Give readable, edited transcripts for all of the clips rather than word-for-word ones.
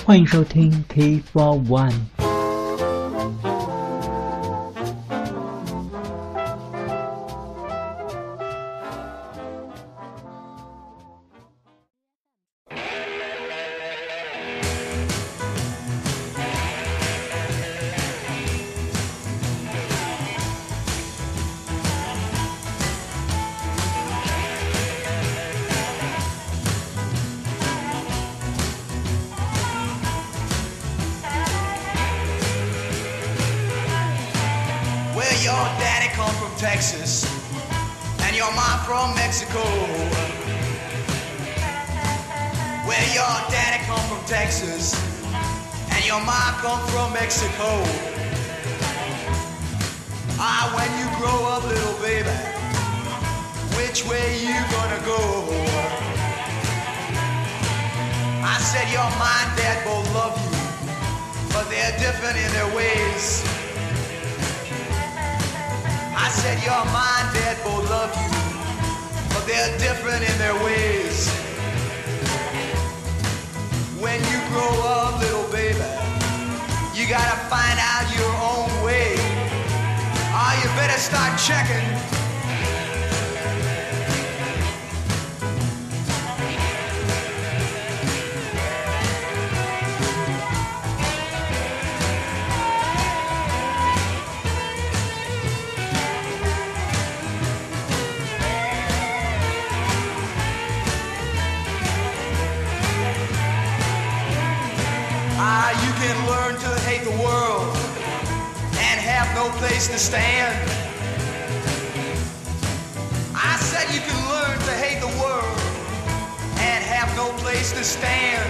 欢迎收听 T for One。 Your daddy come from Texas and your mom from Mexico. Where your daddy come from Texas and your mom come from Mexico. When you grow up, little baby, which way you gonna go? I said your mom and dad both love you, but they're different in their ways. I said your mom and dad both love you, but they're different in their ways. When you grow up, little baby, you gotta find out your own way. You better start checking. You can learn to hate the world and have no place to stand. I said you can learn to hate the world and have no place to stand.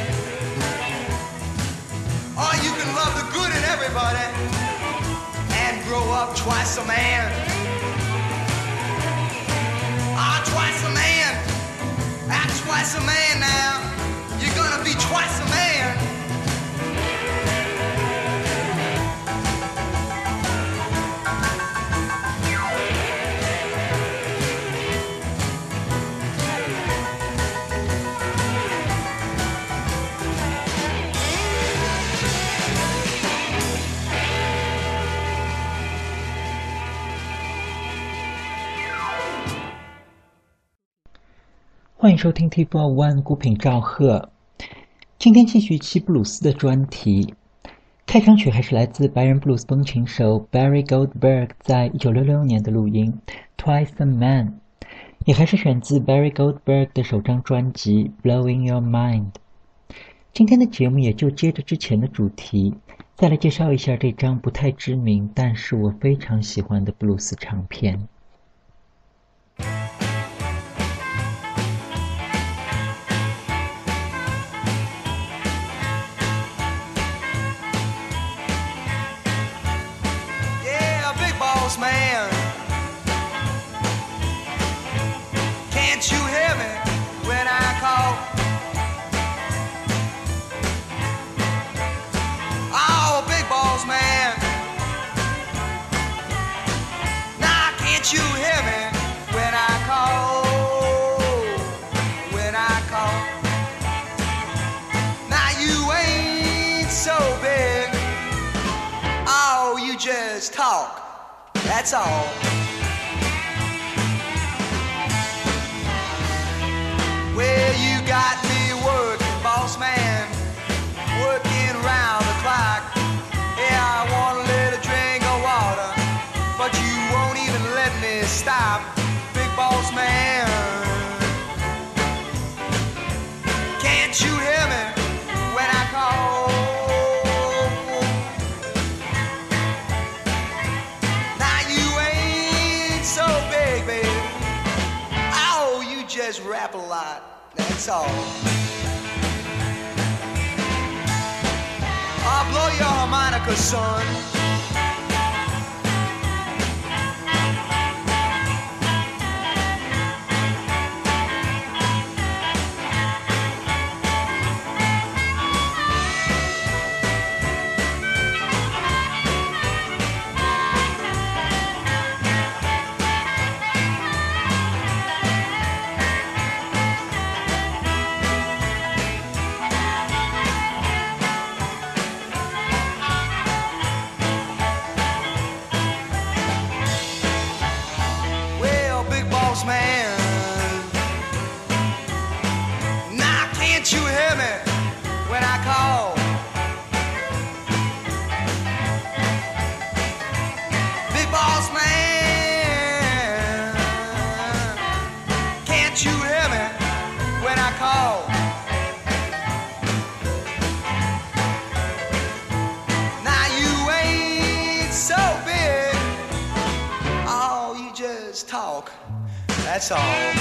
Or you can love the good in everybody and grow up twice a man. Twice a man. That's twice a man now. You're gonna be twice a man. 欢迎收听 T for One 孤品赵贺。今天继续期布鲁斯的专题。开场曲还是来自白人布鲁斯风琴手 Barry Goldberg 在1966年的录音 Twice a Man， 也还是选自 Barry Goldberg 的首张专辑 Blowing Your Mind。 今天的节目也就接着之前的主题，再来介绍一下这张不太知名但是我非常喜欢的布鲁斯唱片。 Man, can't you hear me when I call? Oh, big boss man, now can't you hear me when I call? When I call, now you ain't so big. Oh, you just talk. That's all. Well, you got me working, boss man, working round the clock. Yeah, I want a little drink of water, but you won't even let me stop, big boss man. Can't you hear me when I call? Just rap a lot, that's all. I'll blow your harmonica, son. talk, that's all.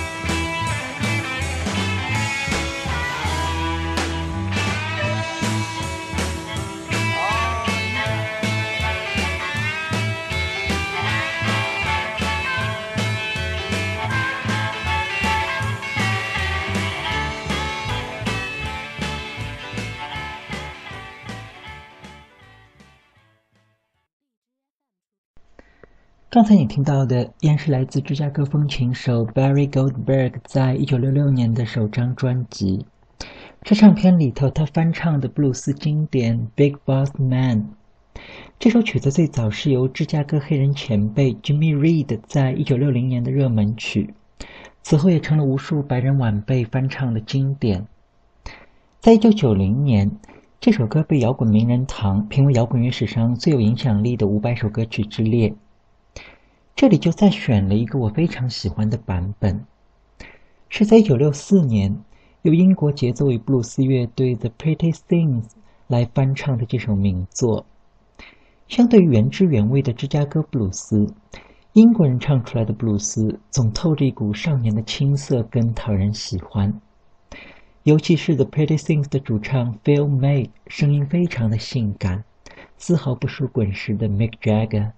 刚才你听到的依然是来自芝加哥风琴手 Barry Goldberg 在1966年的首张专辑。这唱片里头他翻唱的布鲁斯经典 Big Boss Man。这首曲子最早是由芝加哥黑人前辈 Jimmy Reed 在1960年的热门曲，此后也成了无数白人晚辈翻唱的经典。在1990年，这首歌被摇滚名人堂评为摇滚乐史上最有影响力的500首歌曲之列。这里就再选了一个我非常喜欢的版本，是在1964年由英国节奏与布鲁斯乐队 The Pretty Things 来翻唱的这首名作。相对于原汁原味的芝加哥布鲁斯，英国人唱出来的布鲁斯总透着一股少年的青涩跟讨人喜欢。尤其是 The Pretty Things 的主唱 Phil May 声音非常的性感，丝毫不输滚石的 Mick Jagger。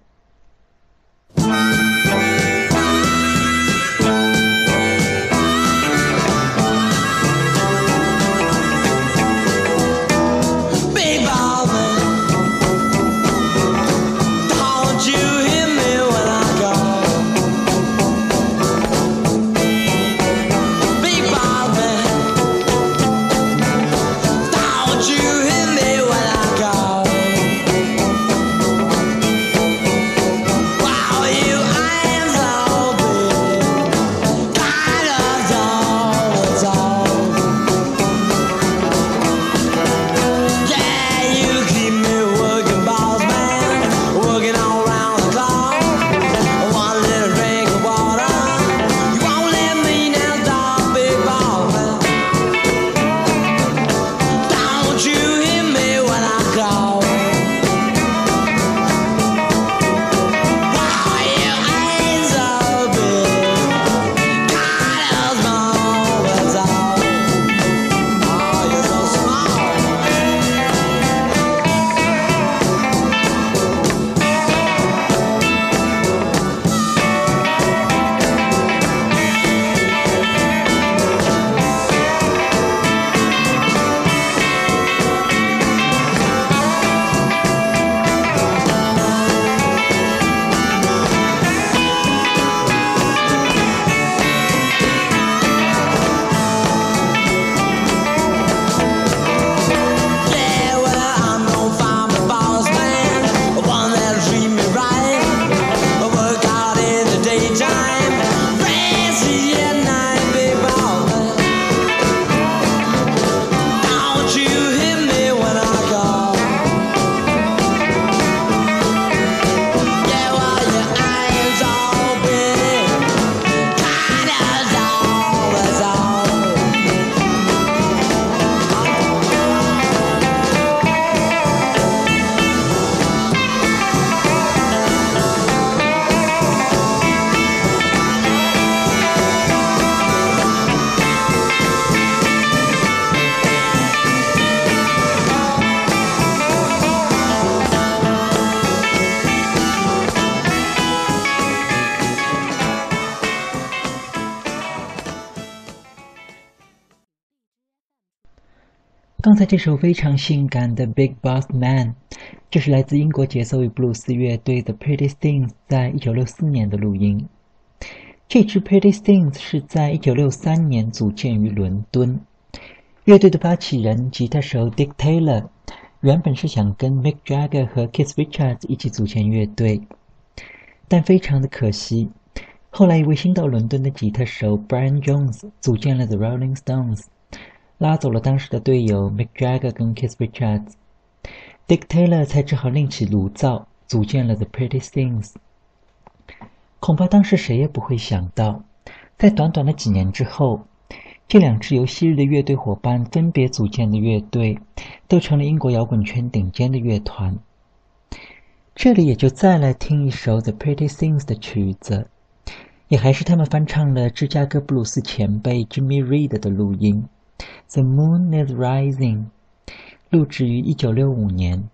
刚才这首非常性感的 Big Boss Man， 这是来自英国节奏与布鲁斯乐队 The Pretty Things 在1964年的录音。这支 Pretty Things 是在1963年组建于伦敦。乐队的发起人吉他手 Dick Taylor 原本是想跟 Mick Jagger 和 Keith Richards 一起组建乐队，但非常的可惜，后来一位新到伦敦的吉他手 Brian Jones 组建了 The Rolling Stones，拉走了当时的队友 Mick Jagger 跟 Keith Richards，Dick Taylor 才只好另起炉灶，组建了 The Pretty Things。恐怕当时谁也不会想到，在短短的几年之后，这两支由昔日的乐队伙伴分别组建的乐队，都成了英国摇滚圈顶尖的乐团。这里也就再来听一首 The Pretty Things 的曲子， 也还是他们翻唱了芝加哥布鲁斯前辈 Jimmy Reed 的录音。The Moon is Rising 录制于1965年。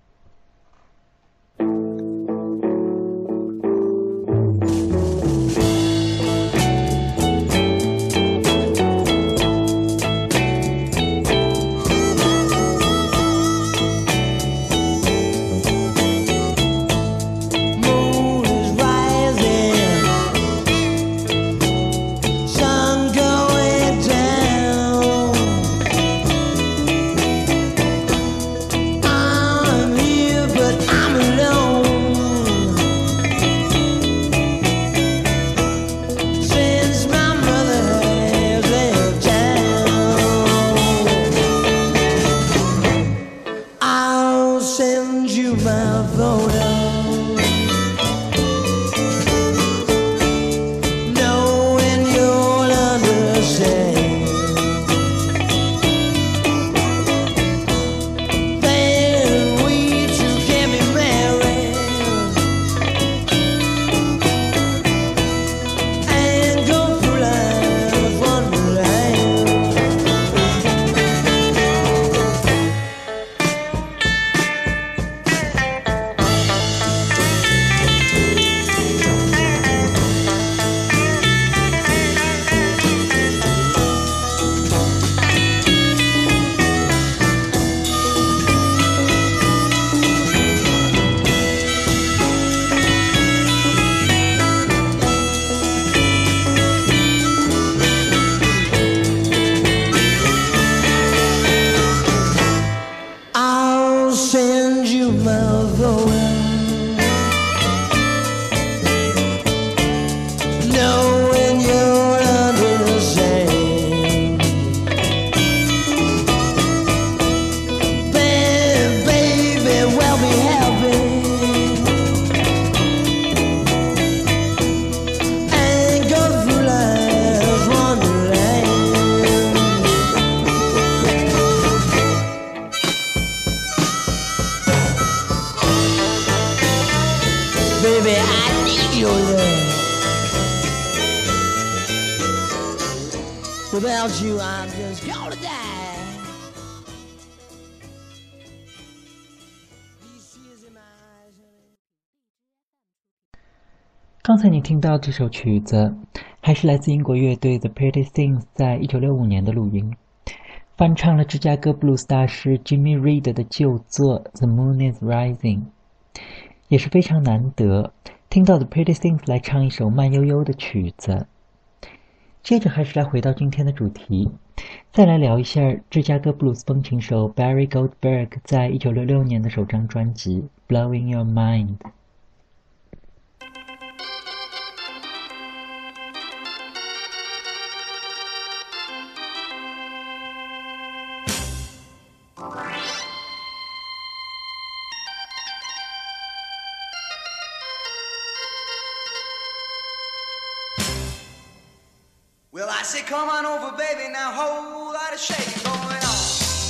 Baby, I need your love. Without you, I'm just gonna die. These tears in my eyes, honey. 刚才你听到这首曲子，还是来自英国乐队 The Pretty Things 在1965年的录音，翻唱了芝加哥布鲁斯大师 Jimmy Reed 的旧作 The Moon is Rising。也是非常难得听到的 Pretty Things 来唱一首慢悠悠的曲子。接着还是来回到今天的主题，再来聊一下芝加哥布鲁斯风琴手 Barry Goldberg 在1966年的首张专辑 Blowing Your Mind。 Well, I say, come on over, baby, now whole lot of shaking going on.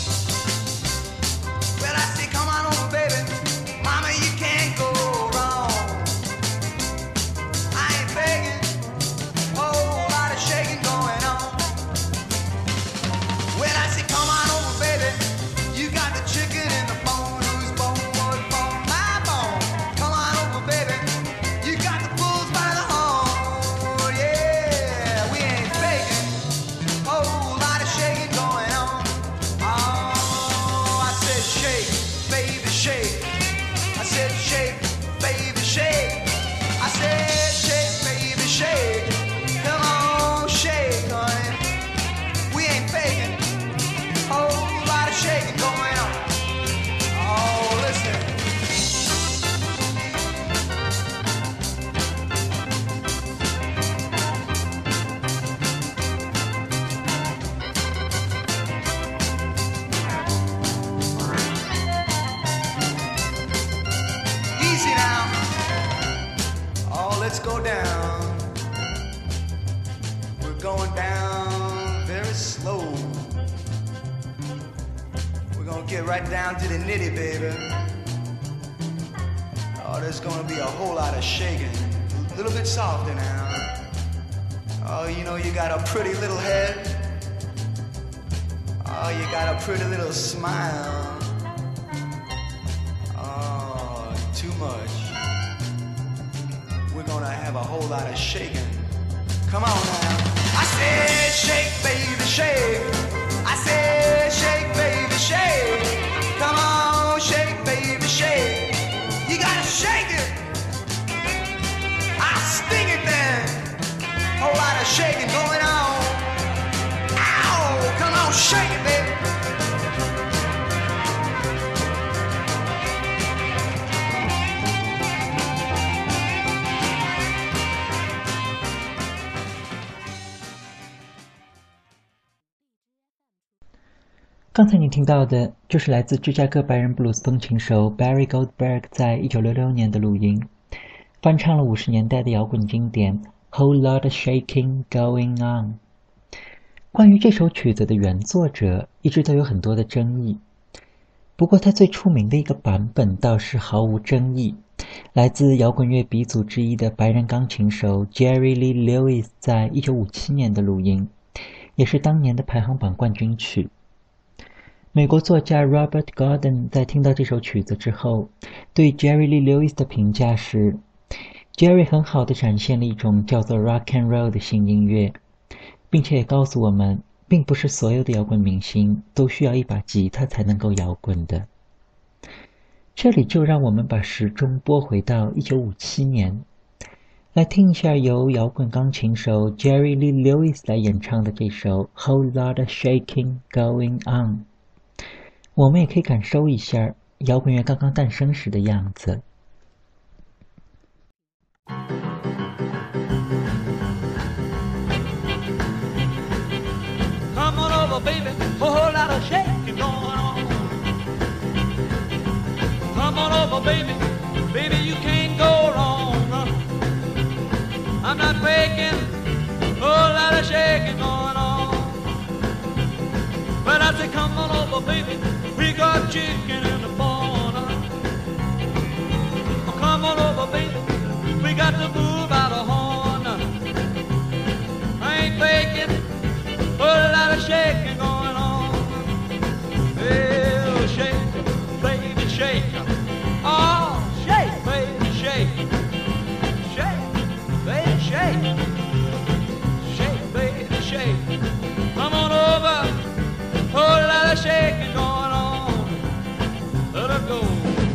Well, I say, come on over, baby, mama, you can't go wrong. I ain't begging, whole lot of shaking going on. Well, I say, come on over, baby, you got the chicken in the bone, whose bone was bone, my bone. Come on over, baby, you got the bulls by the horn, yeah, we ain't whole lot of shaking going on. Oh, I said shake, baby, shake. I said shake, baby, shake. I said shake, baby, shake. Come on, shake, honey. We ain't faking. Whole lot of shaking going on. Oh, listen. Easy now. Oh, let's go down. We're going down very slow. We're gonna get right down to the nitty, baby. Oh, there's gonna be a whole lot of shaking. A little bit softer now. Oh, you know you got a pretty little head. Oh, you got a pretty little smile. Oh, too much. We're gonna have a whole lot of shaking. Come on now. I said shake, baby, shake. I said shake, baby, shake. Come on, shake, baby, shake. You gotta shake it. I'll sting it then. Whole lot of shaking going on. Ow! Come on, shake it, baby. 刚才你听到的就是来自芝加哥白人布鲁斯风琴手 Barry Goldberg 在1966年的录音，翻唱了50年代的摇滚经典 Whole Lot of Shaking Going On。 关于这首曲子的原作者一直都有很多的争议，不过他最出名的一个版本倒是毫无争议，来自摇滚乐鼻祖之一的白人钢琴手 Jerry Lee Lewis 在1957年的录音，也是当年的排行榜冠军曲。美国作家 Robert Gordon 在听到这首曲子之后，对 Jerry Lee Lewis 的评价是 Jerry 很好地展现了一种叫做 Rock and Roll 的新音乐，并且也告诉我们，并不是所有的摇滚明星都需要一把吉他才能够摇滚的。这里就让我们把时钟拨回到1957年，来听一下由摇滚钢琴手 Jerry Lee Lewis 来演唱的这首 Whole Lot of Shaking Going On。我们也可以感受一下摇滚乐刚刚诞生时的样子。 Come on over, baby, a whole lot of shaking going on. Come on over, baby, baby, you can't go wrong. I'm not faking, a whole lot of shaking going on. But I say, come on over, baby, we got chicken in the barn. Oh, come on over, baby, we got to move out of horn. I ain't faking, whole lot of shaking going on. Well, shake, baby, shake. Oh, shake, baby, shake. Shake, baby, shake. Shake, baby, shake. Come on over, whole lot of shaking going on. Let her go.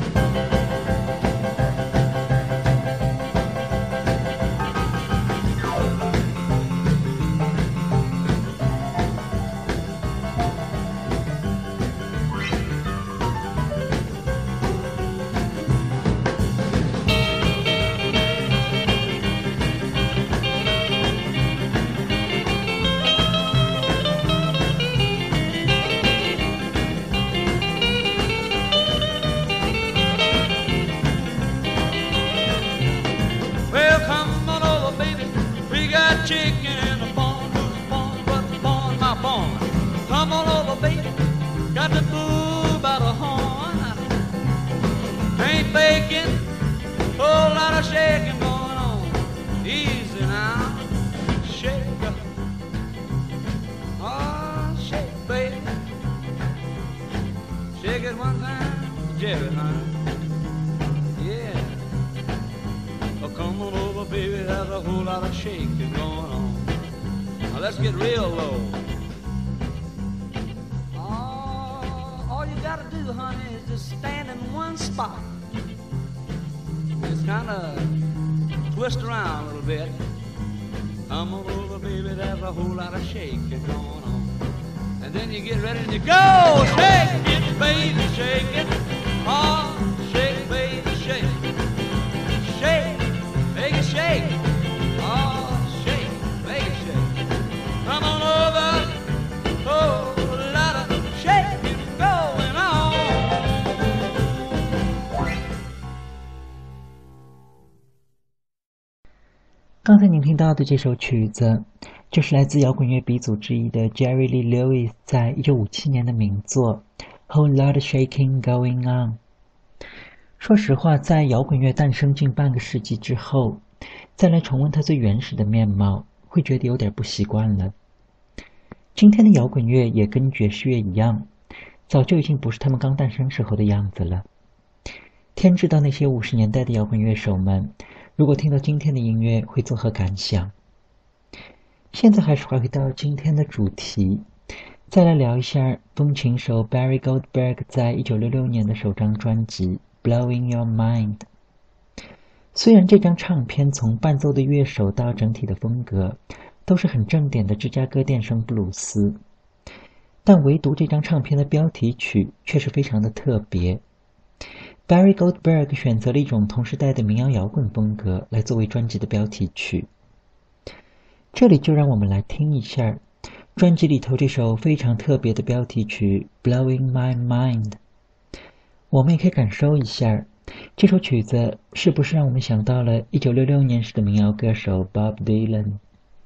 Chicken in the barn, who's born, what's born, my barn. Come on over, baby, got to move out of horn. Ain't faking, whole lot of shaking going on. Easy now, shake, oh, shake, baby. Shake it one time, Jerry, honey. Yeah. Oh, come on over, baby, there's a whole lot of shaking going on. Now let's get real low. Oh, all you gotta do, honey, is just stand in one spot. Just kind of twist around a little bit. Come on over, baby, there's a whole lot of shaking going on. And then you get ready and you go, shake it, baby, shake it. Oh, shake, baby, shake. Shake. Make it shake, oh shake, make it shake. Come on over, oh, a lot of shaking going on. 刚才您听到的这首曲子，就是来自摇滚乐鼻祖之一的 Jerry Lee Lewis 在1957年的名作 Whole Lot of Shaking Going On。说实话，在摇滚乐诞生近半个世纪之后，再来重温它最原始的面貌， 会觉得有点不习惯了。今天的摇滚乐也跟爵士乐一样，早就已经不是他们刚诞生时候的样子了。天知道那些50年代的摇滚乐手们，如果听到今天的音乐会作何感想。现在还是回到今天的主题，再来聊一下风琴手 Barry Goldberg 在1966年的首张专辑 Blowing Your Mind。 虽然这张唱片从伴奏的乐手到整体的风格都是很正点的芝加哥电声布鲁斯，但唯独这张唱片的标题曲却是非常的特别。Barry Goldberg 选择了一种同时代的民谣摇滚风格来作为专辑的标题曲。这里就让我们来听一下专辑里头这首非常特别的标题曲 Blowing My Mind。 我们也可以感受一下这首曲子是不是让我们想到了1966年时的民谣歌手 Bob Dylan。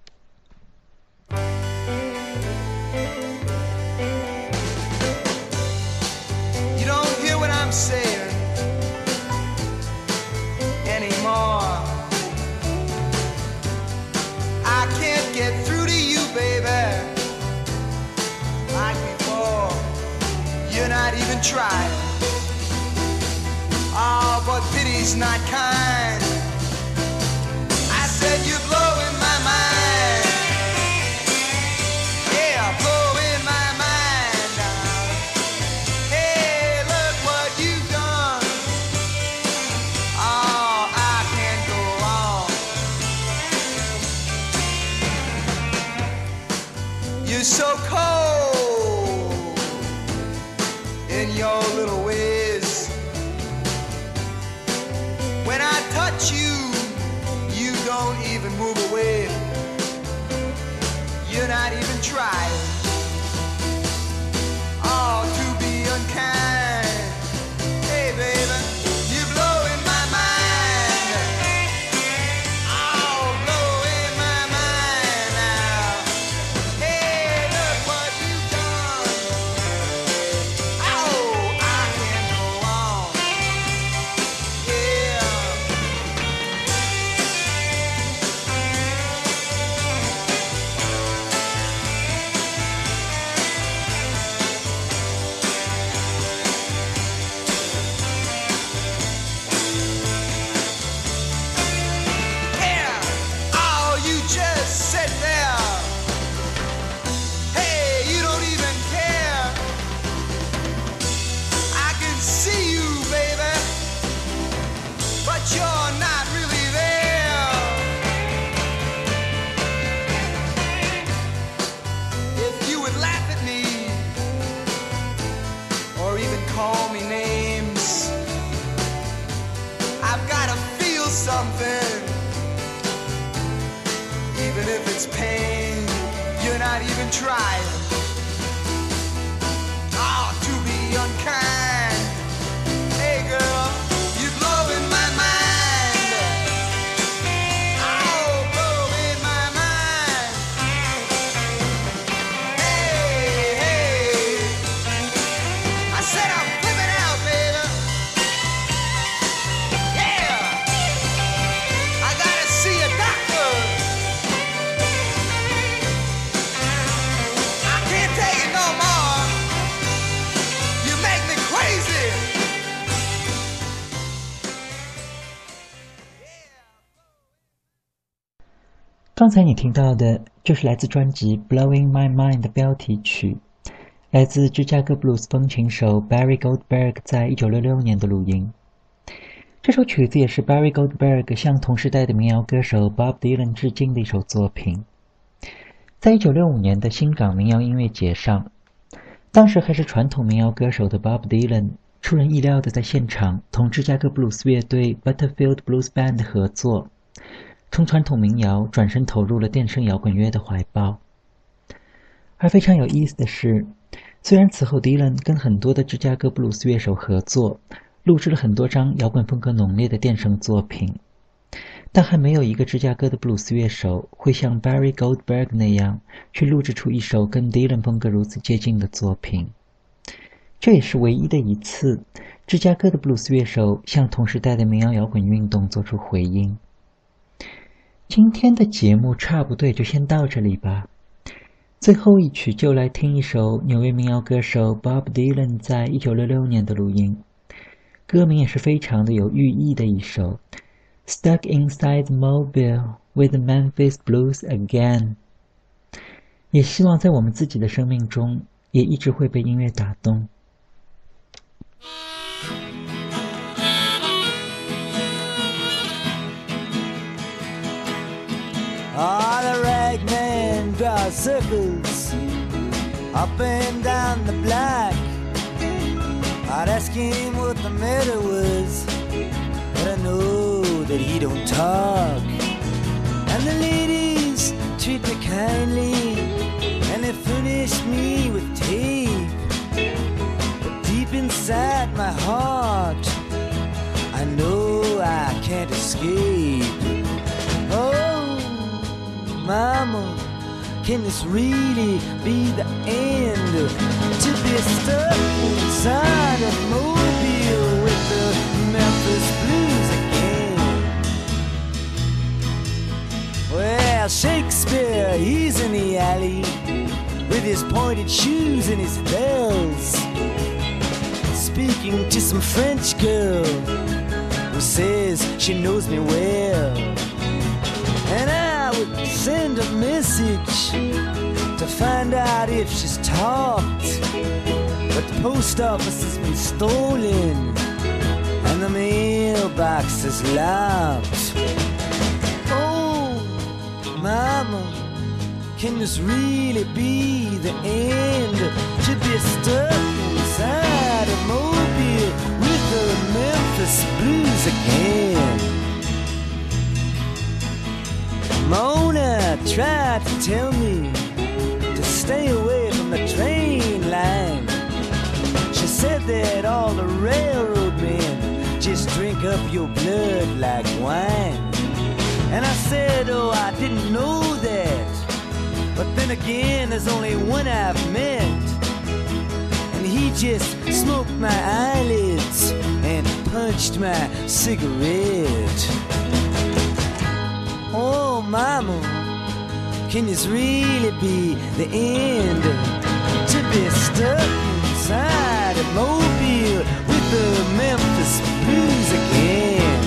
Try. Oh, but pity's not kind. I said you're blowing my mind. Yeah, blowing my mind now. Hey, look what you've done. Oh, I can't go on. You're so cold in your little ways. When I touch you, you don't even move away. You're not even trying. Oh, to be unkind. Hey, baby, you're blowing my mind. Oh, blowing my mind now. Hey, look what you've done. Trying, oh, to be unkind. Hey, girl, you're blowing my mind. Oh, blowing my mind. Hey, hey, I said I'm flipping out, baby. Yeah, I gotta see a doctor. Take it no more. You make me crazy. 刚才你听到的就是来自专辑 Blowing My Mind 的标题曲，来自芝加哥布鲁斯风琴手 Barry Goldberg 在1966年的录音。这首曲子也是 Barry Goldberg 向同时代的民谣歌手 Bob Dylan 致敬的一首作品。在1965年的新港民谣音乐节上，当时还是传统民谣歌手的 Bob Dylan 出人意料地在现场同芝加哥布鲁斯乐队 Butterfield Blues Band 合作，从传统民谣转身投入了电声摇滚乐的怀抱。而非常有意思的是，虽然此后 Dylan 跟很多的芝加哥布鲁斯乐手合作，录制了很多张摇滚风格浓烈的电声作品，但还没有一个芝加哥的布鲁斯乐手会像 Barry Goldberg 那样去录制出一首跟 Dylan 风格如此接近的作品。这也是唯一的一次芝加哥的布鲁斯乐手向同时代的民谣摇滚运动做出回应。今今天的节目差不多就先到这里吧。最后一曲就来听一首纽约民谣歌手 Bob Dylan 在1966年的录音，歌名也是非常的有寓意的一首 Stuck Inside the Mobile with the Memphis Blues Again。 也希望在我们自己的生命中也一直会被音乐打动。 The ragman draws circles up and down the block. I'd ask him what the matter was, but I know that he don't talk. And the ladies treat me kindly, and they furnish me with tape. But deep inside my heart, I know I can't escape. Oh, Mama, can this really be the end? To be stuck inside a mobile with the Memphis Blues again. Well, Shakespeare, he's in the alley with his pointed shoes and his bells, speaking to some French girl who says she knows me well. And I would send a message to find out if she's talked, but the post office has been stolen and the mailbox is locked. Oh, Mama, can this really be the end? To be stuck inside a mobile with the Memphis Blues again. Mona tried to tell me to stay away from the train line. She said that all the railroad men just drink up your blood like wine. And I said, oh, I didn't know that. But then again, there's only one I've met, and he just smoked my eyelids and punched my cigarette. Oh, Mama, can this really be the end? To be stuck inside a mobile with the Memphis Blues again.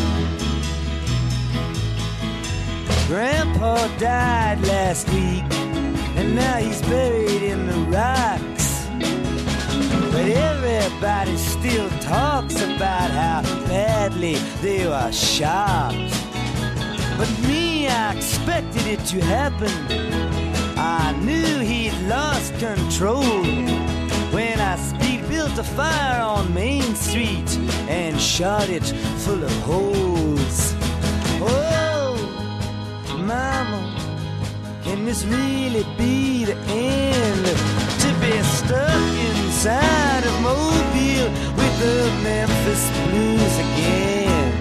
Grandpa died last week, and now he's buried in the rocks. But everybody still talks about how badly they were shocked. But me, I expected it to happen. I knew he'd lost control when I speed built a fire on Main Street and shot it full of holes. Oh, Mama, can this really be the end? To be stuck inside a mobile with the Memphis Blues again.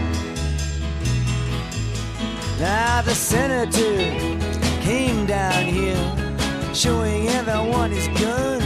Now the senator came down here, showing everyone his gun,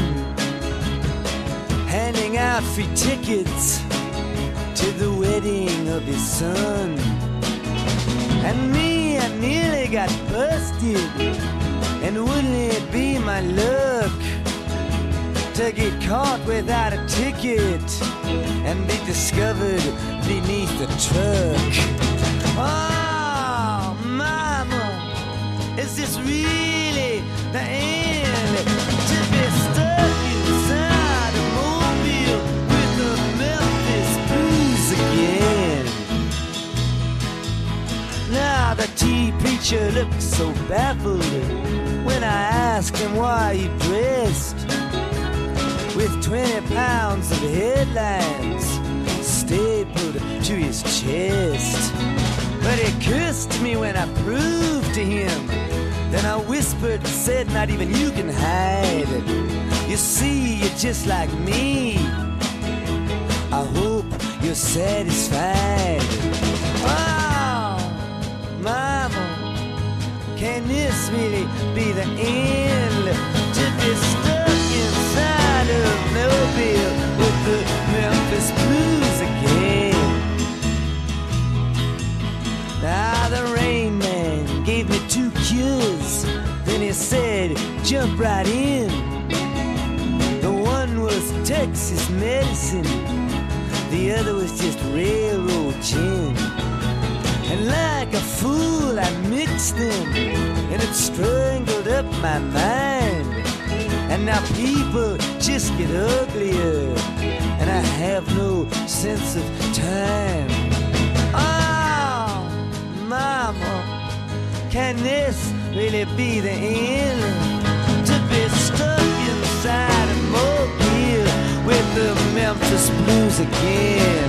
handing out free tickets to the wedding of his son. And me, I nearly got busted, and wouldn't it be my luck to get caught without a ticket and be discovered beneath the truck? Oh, Mama, is this really the end? To be stuck inside a mobile with the Memphis Blues again. Now the tea preacher looked so baffled when I asked him why he dressed with 20 pounds of headlines stapled to his chest. But he cursed me when I proved to him. Then I whispered and said, not even you can hide it. You see, you're just like me. I hope you're satisfied. Oh, Mama, can this really be the end? To be stuck inside a mobile with the Memphis Blues again. Now the rain man gave me jump right in. The one was Texas medicine, the other was just railroad gin. And like a fool I mixed them, and it strangled up my mind. And now people just get uglier, and I have no sense of time. Oh, mama, can this really be the end? To be stuck inside a mobile with the Memphis Blues again.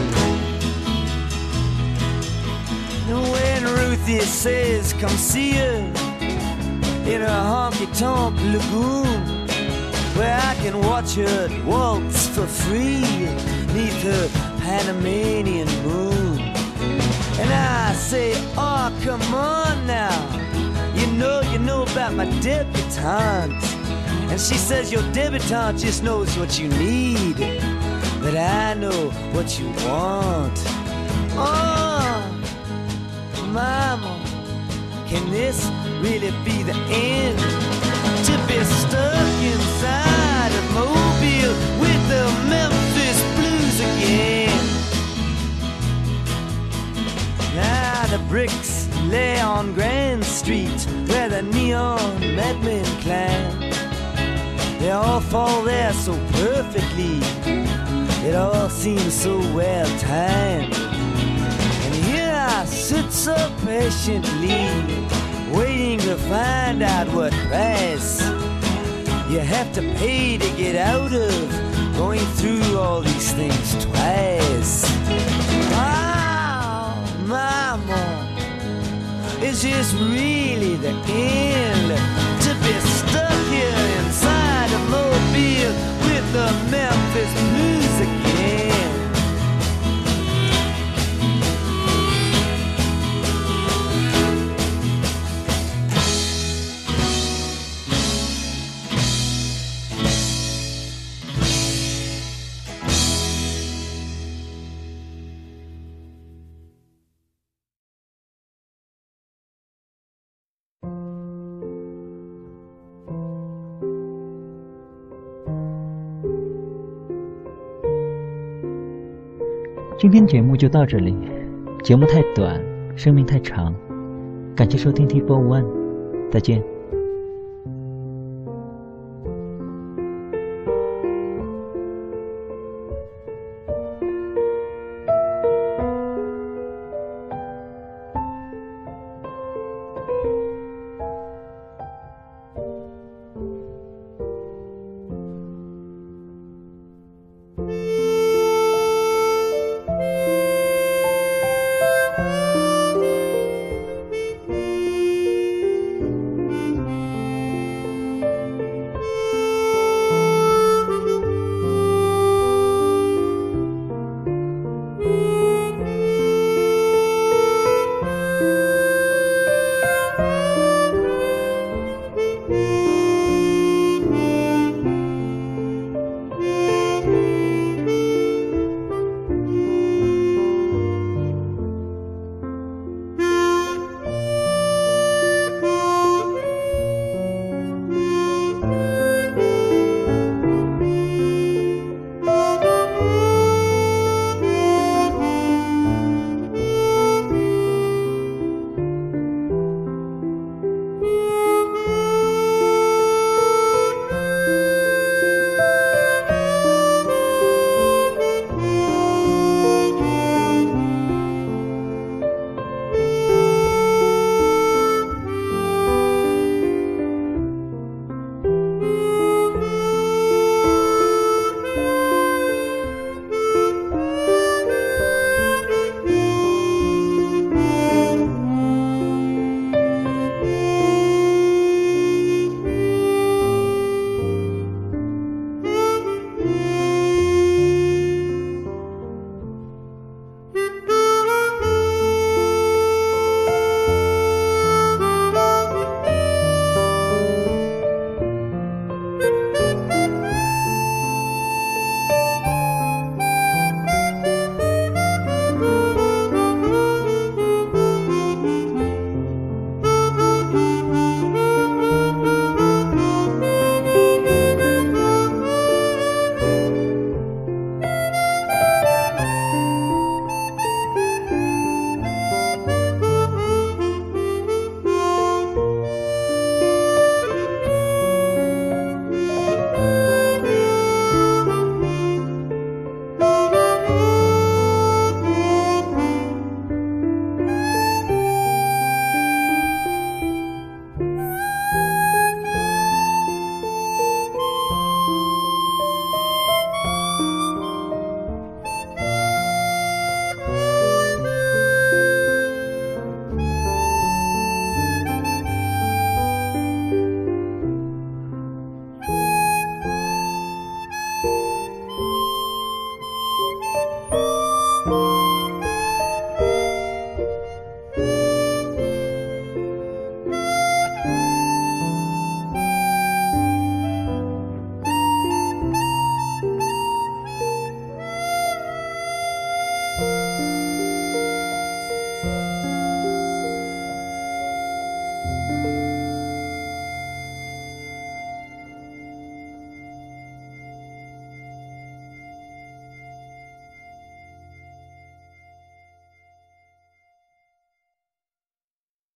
And when Ruthie says come see her in a honky-tonk lagoon, where I can watch her waltz for free neath her Panamanian moon. And I say, oh, come on now, you know about my debutante. And she says your debutante just knows what you need, but I know what you want. Oh, mama, can this really be the end? To be stuck inside a mobile with the Memphis Blues again. Now the bricks lay on Grand Street where the neon madmen climb. They all fall there so perfectly, it all seems so well timed. And here I sit so patiently, waiting to find out what price you have to pay to get out of going through all these things twice. Oh, mama, is this really the end? To be stuck here inside a mobile with the Memphis Blues again. 今天节目就到这里，节目太短，生命太长，感谢收听 T4One， 再见。